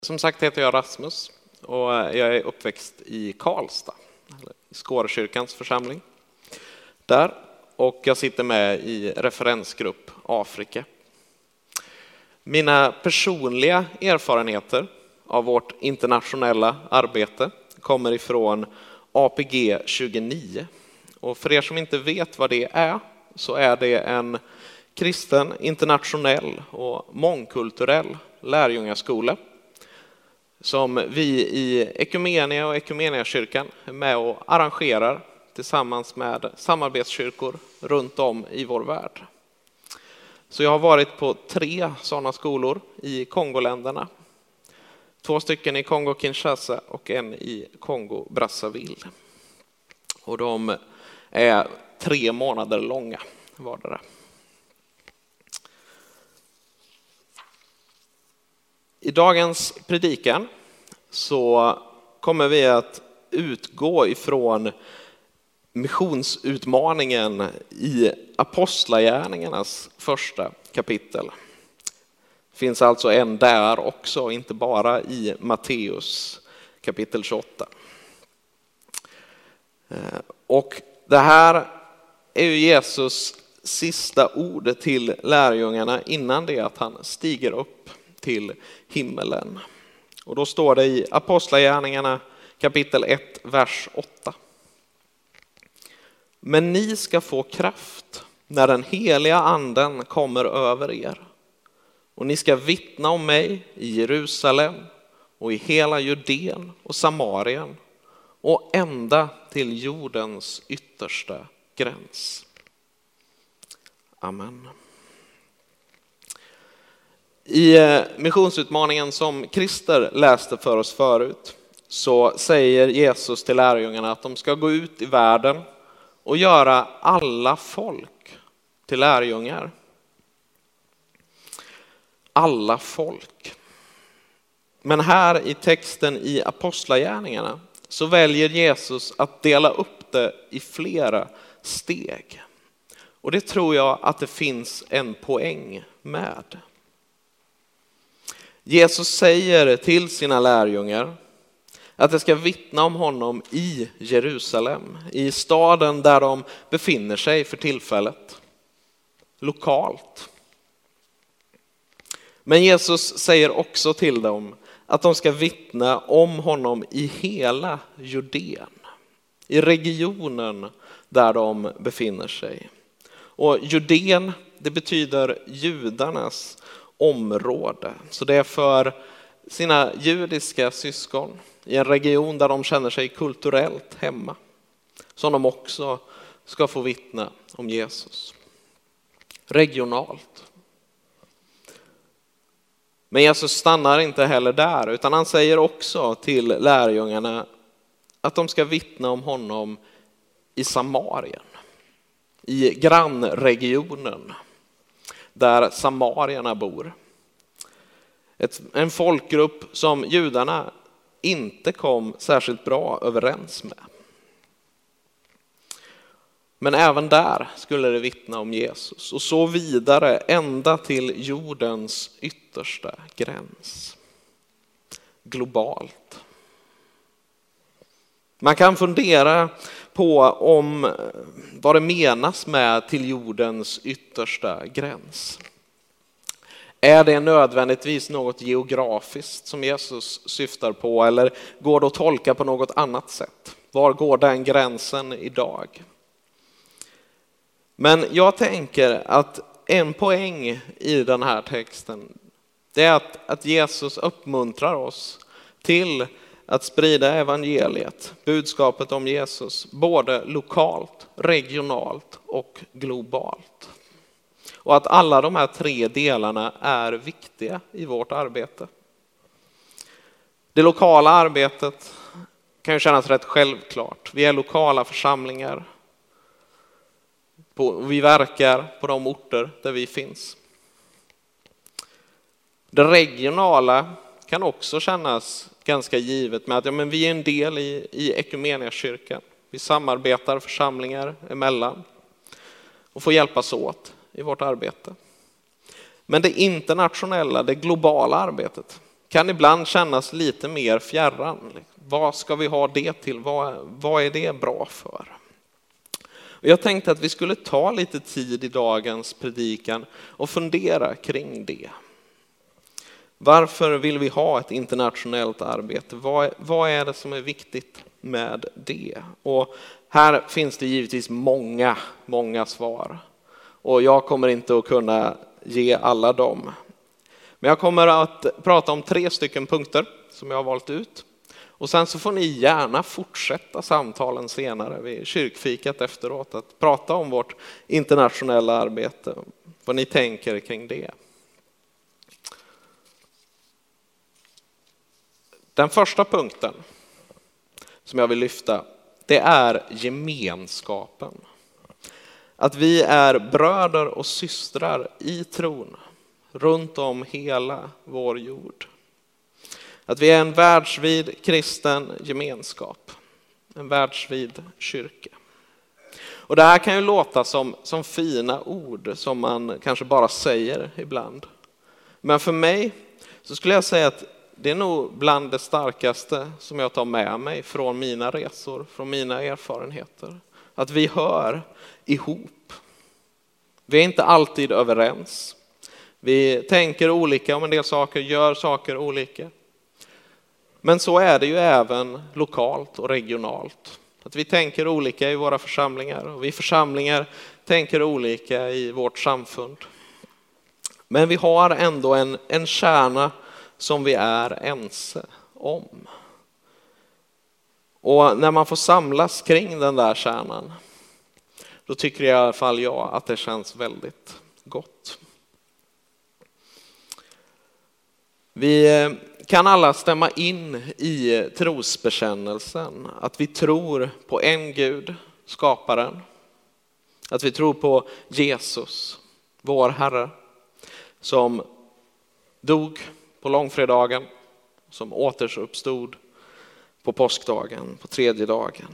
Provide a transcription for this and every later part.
Som sagt heter jag Rasmus och jag är uppväxt i Karlstad, i Skårekyrkans församling där, och jag sitter med i referensgrupp Afrika. Mina personliga erfarenheter av vårt internationella arbete kommer ifrån APG 29. Och för er som inte vet vad det är, så är det en kristen, internationell och mångkulturell lärjungaskola som vi i Ekumenia och Ekumeniakyrkan är med och arrangerar tillsammans med samarbetskyrkor runt om i vår värld. Så jag har varit på 3 sådana skolor i Kongoländerna. 2 stycken i Kongo-Kinshasa och en i Kongo-Brazzaville. Och de är 3 månader långa vardera. I dagens predikan så kommer vi att utgå ifrån missionsutmaningen i Apostlagärningarnas första kapitel. Det finns alltså en där också, inte bara i Matteus kapitel 28. Och det här är ju Jesus sista ord till lärjungarna innan det att han stiger upp till himmelen. Och då står det i Apostlagärningarna kapitel 1, vers 8. Men ni ska få kraft när den heliga anden kommer över er. Och ni ska vittna om mig i Jerusalem och i hela Judeen och Samarien och ända till jordens yttersta gräns. Amen. I missionsutmaningen som Christer läste för oss förut så säger Jesus till lärjungarna att de ska gå ut i världen och göra alla folk till lärjungar. Alla folk. Men här i texten i Apostlagärningarna så väljer Jesus att dela upp det i flera steg. Och det tror jag att det finns en poäng med. Jesus säger till sina lärjungar att de ska vittna om honom i Jerusalem, i staden där de befinner sig för tillfället, lokalt. Men Jesus säger också till dem att de ska vittna om honom i hela Judeen, i regionen där de befinner sig. Och Judeen, det betyder judarnas område. Så det är för sina judiska syskon i en region där de känner sig kulturellt hemma som de också ska få vittna om Jesus. Regionalt. Men Jesus stannar inte heller där, utan han säger också till lärjungarna att de ska vittna om honom i Samarien, i grannregionen där samarierna bor. En folkgrupp som judarna inte kom särskilt bra överens med. Men även där skulle det vittna om Jesus och så vidare ända till jordens yttersta gräns. Globalt. Man kan fundera på om vad det menas med till jordens yttersta gräns. Är det nödvändigtvis något geografiskt som Jesus syftar på, eller går det att tolka på något annat sätt? Var går den gränsen idag? Men jag tänker att en poäng i den här texten det är att Jesus uppmuntrar oss till att sprida evangeliet, budskapet om Jesus, både lokalt, regionalt och globalt. Och att alla de här 3 delarna är viktiga i vårt arbete. Det lokala arbetet kan ju kännas rätt självklart. Vi är lokala församlingar. Vi verkar på de orter där vi finns. Det regionala kan också kännas ganska givet med att vi är en del i Ekumeniakyrkan. Vi samarbetar församlingar emellan och får hjälpas åt i vårt arbete. Men det internationella, det globala arbetet, kan ibland kännas lite mer fjärran. Vad ska vi ha det till? Vad är det bra för? Och jag tänkte att vi skulle ta lite tid i dagens predikan och fundera kring det. Varför vill vi ha ett internationellt arbete? Vad är det som är viktigt med det? Och här finns det givetvis många svar. Och jag kommer inte att kunna ge alla dem. Men jag kommer att prata om 3 stycken punkter som jag har valt ut. Och sen så får ni gärna fortsätta samtalen senare vid kyrkfikat efteråt. Att prata om vårt internationella arbete. Vad ni tänker kring det. Den första punkten som jag vill lyfta, det är gemenskapen. Att vi är bröder och systrar i tron runt om hela vår jord. Att vi är en världsvid kristen gemenskap. En världsvid kyrka. Och det här kan ju låta som fina ord som man kanske bara säger ibland. Men för mig så skulle jag säga att det är nog bland det starkaste som jag tar med mig från mina resor, från mina erfarenheter. Att vi hör ihop. Vi är inte alltid överens. Vi tänker olika om en del saker, gör saker olika. Men så är det ju även lokalt och regionalt. Att vi tänker olika i våra församlingar och vi församlingar tänker olika i vårt samfund. Men vi har ändå en kärna som vi är ense om. Och när man får samlas kring den där kärnan, då tycker i alla fall jag att det känns väldigt gott. Vi kan alla stämma in i trosbekännelsen, att vi tror på en Gud, skaparen. Att vi tror på Jesus, vår Herre, som dog på långfredagen, som återuppstod på påskdagen, på 3:e dagen.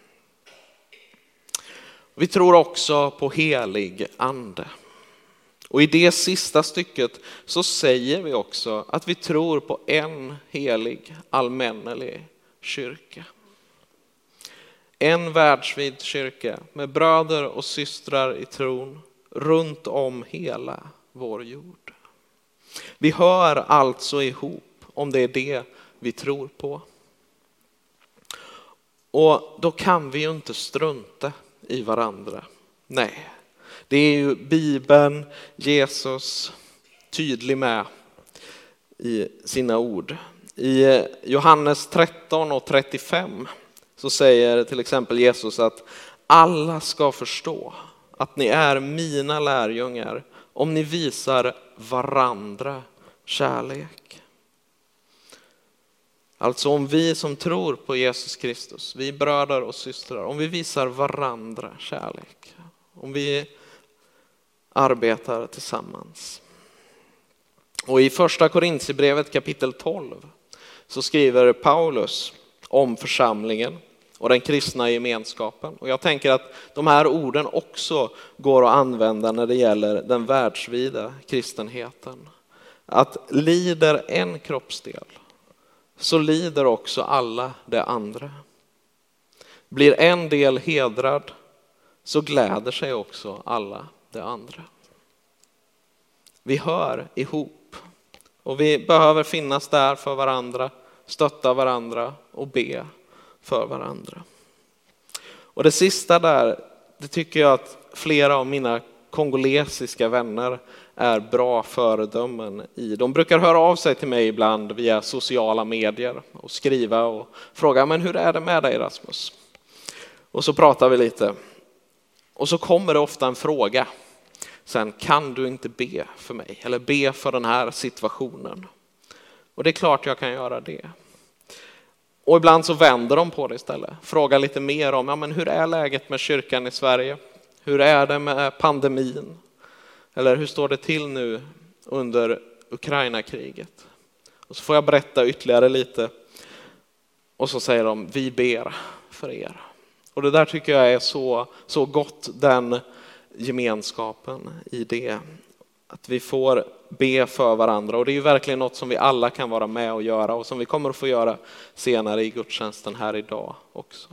Vi tror också på helig ande. Och i det sista stycket så säger vi också att vi tror på en helig, allmännelig kyrka. En världsvid kyrka med bröder och systrar i tron runt om hela vår jord. Vi hör alltså ihop om det är det vi tror på. Och då kan vi ju inte strunta i varandra. Nej, det är ju Bibeln, Jesus tydlig med i sina ord. I Johannes 13 och 35 så säger till exempel Jesus att alla ska förstå att ni är mina lärjungar om ni visar varandra kärlek. Alltså om vi som tror på Jesus Kristus, vi bröder och systrar, om vi visar varandra kärlek. Om vi arbetar tillsammans. Och i första Korinthierbrevet kapitel 12 så skriver Paulus om församlingen och den kristna gemenskapen. Och jag tänker att de här orden också går att använda när det gäller den världsvida kristenheten. Att lider en kroppsdel så lider också alla det andra. Blir en del hedrad så gläder sig också alla det andra. Vi hör ihop och vi behöver finnas där för varandra, stötta varandra och be för varandra. Och det sista där, det tycker jag att flera av mina kongolesiska vänner är bra föredömen i. De brukar höra av sig till mig ibland via sociala medier och skriva och fråga, men hur är det med dig Rasmus? Och så pratar vi lite. Och så kommer det ofta en fråga. Sen, kan du inte be för mig? Eller be för den här situationen? Och det är klart jag kan göra det. Och ibland så vänder de på det istället. Frågar lite mer om, ja, men hur är läget med kyrkan i Sverige? Hur är det med pandemin? Eller hur står det till nu under Ukraina-kriget? Och så får jag berätta ytterligare lite. Och så säger de, vi ber för er. Och det där tycker jag är så gott, den gemenskapen i det. Att vi får be för varandra. Och det är ju verkligen något som vi alla kan vara med och göra. Och som vi kommer att få göra senare i gudstjänsten här idag också.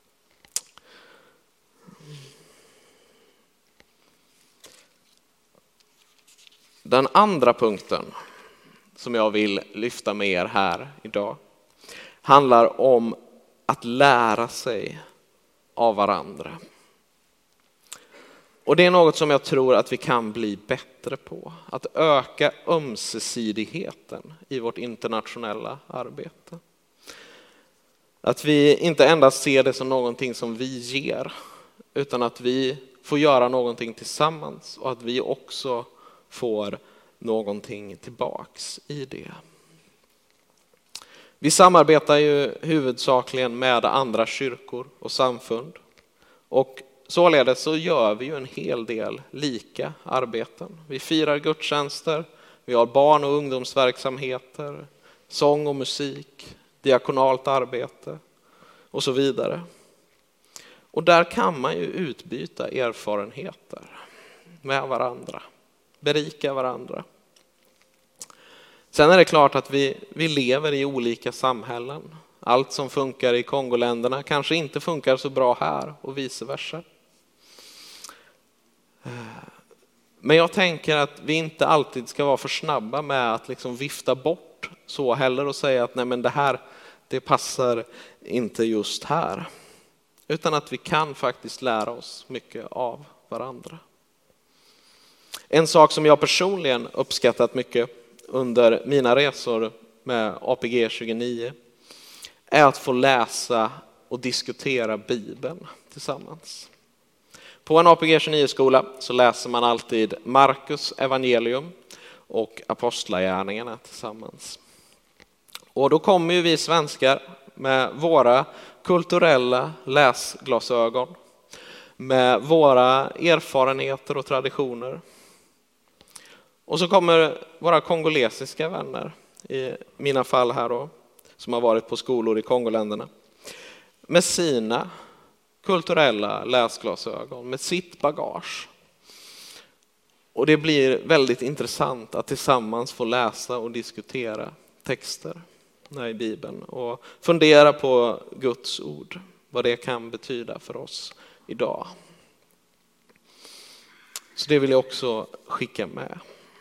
Den andra punkten som jag vill lyfta med er här idag handlar om att lära sig av varandra. Och det är något som jag tror att vi kan bli bättre på. Att öka ömsesidigheten i vårt internationella arbete. Att vi inte endast ser det som någonting som vi ger, utan att vi får göra någonting tillsammans och att vi också får någonting tillbaks i det. Vi samarbetar ju huvudsakligen med andra kyrkor och samfund. Och således så gör vi ju en hel del lika arbeten. Vi firar gudstjänster, vi har barn- och ungdomsverksamheter, sång och musik, diakonalt arbete och så vidare. Och där kan man ju utbyta erfarenheter med varandra, berika varandra. Sen är det klart att vi lever i olika samhällen. Allt som funkar i Kongoländerna kanske inte funkar så bra här och vice versa. Men jag tänker att vi inte alltid ska vara för snabba med att liksom vifta bort så heller och säga att nej, men det passar inte just här. Utan att vi kan faktiskt lära oss mycket av varandra. En sak som jag personligen uppskattat mycket under mina resor med APG 29 är att få läsa och diskutera Bibeln tillsammans. På en APG 29-skola så läser man alltid Markus evangelium och apostlagärningarna tillsammans. Och då kommer ju vi svenskar med våra kulturella läsglasögon, med våra erfarenheter och traditioner. Och så kommer våra kongolesiska vänner, i mina fall här då, som har varit på skolor i Kongoländerna, med sina kulturella läsglasögon, med sitt bagage. Och det blir väldigt intressant att tillsammans få läsa och diskutera texter i Bibeln och fundera på Guds ord, vad det kan betyda för oss idag. Så det vill jag också skicka med.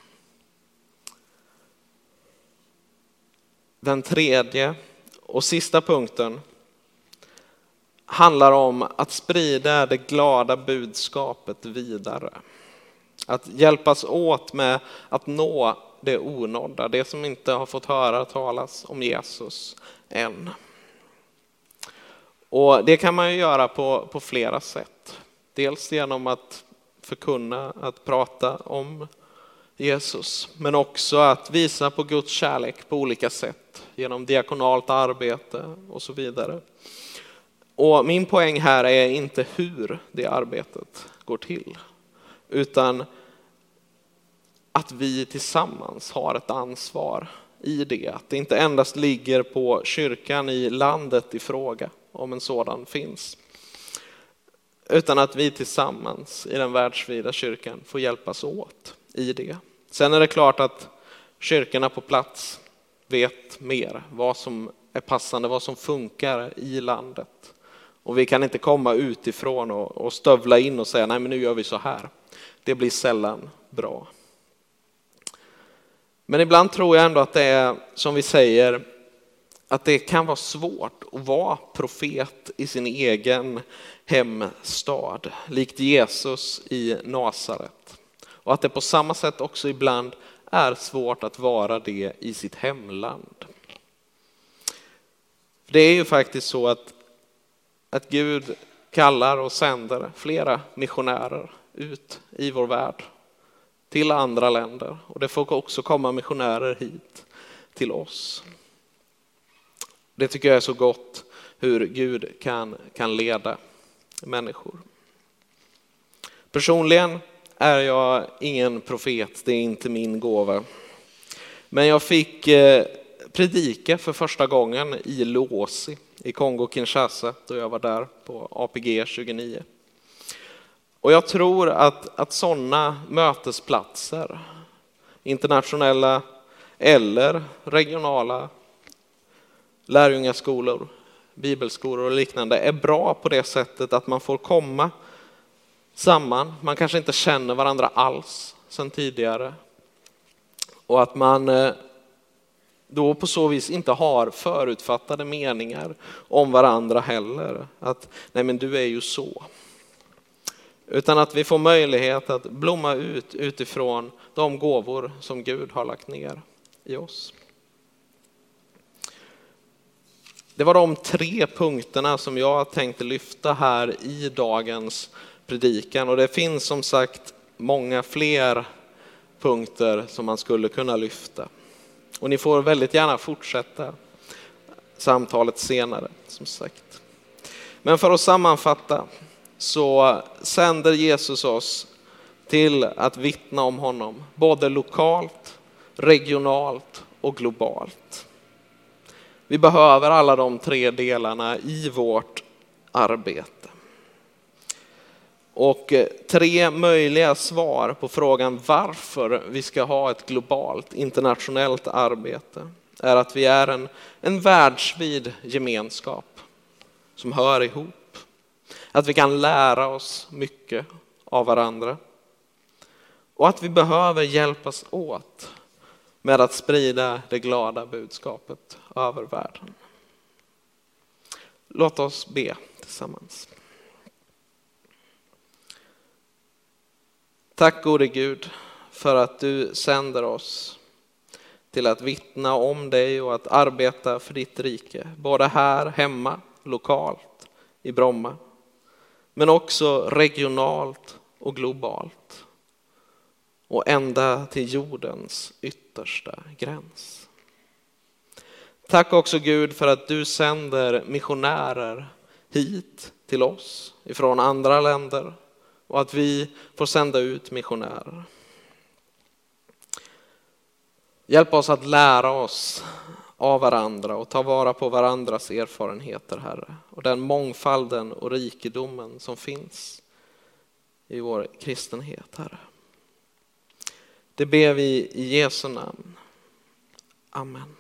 Den tredje och sista punkten handlar om att sprida det glada budskapet vidare. Att hjälpas åt med att nå det onådda, det som inte har fått höra talas om Jesus än. Och det kan man ju göra på flera sätt. Dels genom att förkunna, att prata om Jesus, men också att visa på Guds kärlek på olika sätt, genom diakonalt arbete och så vidare. Och min poäng här är inte hur det arbetet går till, utan att vi tillsammans har ett ansvar i det. Att det inte endast ligger på kyrkan i landet i fråga, om en sådan finns, utan att vi tillsammans i den världsvida kyrkan får hjälpas åt i det. Sen är det klart att kyrkorna på plats vet mer vad som är passande, vad som funkar i landet. Och vi kan inte komma utifrån och stövla in och säga nej, men nu gör vi så här. Det blir sällan bra. Men ibland tror jag ändå att det är som vi säger, att det kan vara svårt att vara profet i sin egen hemstad, likt Jesus i Nasaret. Och att det på samma sätt också ibland är svårt att vara det i sitt hemland. Det är ju faktiskt så att Gud kallar och sänder flera missionärer ut i vår värld till andra länder. Och det får också komma missionärer hit till oss. Det tycker jag är så gott hur Gud kan leda människor. Personligen är jag ingen profet, det är inte min gåva. Men jag fick predika för första gången i Luosi i Kongo-Kinshasa då jag var där på APG 29. Och jag tror att sådana mötesplatser internationella eller regionala lärjungaskolor, bibelskolor och liknande är bra på det sättet att man får komma samman. Man kanske inte känner varandra alls sedan tidigare. Och att man då på så vis inte har förutfattade meningar om varandra heller. Att nej men du är ju så. Utan att vi får möjlighet att blomma ut utifrån de gåvor som Gud har lagt ner i oss. Det var de 3 punkterna som jag tänkte lyfta här i dagens predikan. Och det finns som sagt många fler punkter som man skulle kunna lyfta. Och ni får väldigt gärna fortsätta samtalet senare, som sagt. Men för att sammanfatta så sänder Jesus oss till att vittna om honom, både lokalt, regionalt och globalt. Vi behöver alla de 3 delarna i vårt arbete. Och 3 möjliga svar på frågan varför vi ska ha ett globalt, internationellt arbete är att vi är en världsvid gemenskap som hör ihop. Att vi kan lära oss mycket av varandra. Och att vi behöver hjälpas åt med att sprida det glada budskapet över världen. Låt oss be tillsammans. Tack gode Gud för att du sänder oss till att vittna om dig och att arbeta för ditt rike. Både här hemma, lokalt i Bromma, men också regionalt och globalt. Och ända till jordens yttersta gräns. Tack också Gud för att du sänder missionärer hit till oss ifrån andra länder. Och att vi får sända ut missionärer. Hjälp oss att lära oss av varandra och ta vara på varandras erfarenheter, Herre. Och den mångfalden och rikedomen som finns i vår kristenhet, Herre. Det ber vi i Jesu namn. Amen.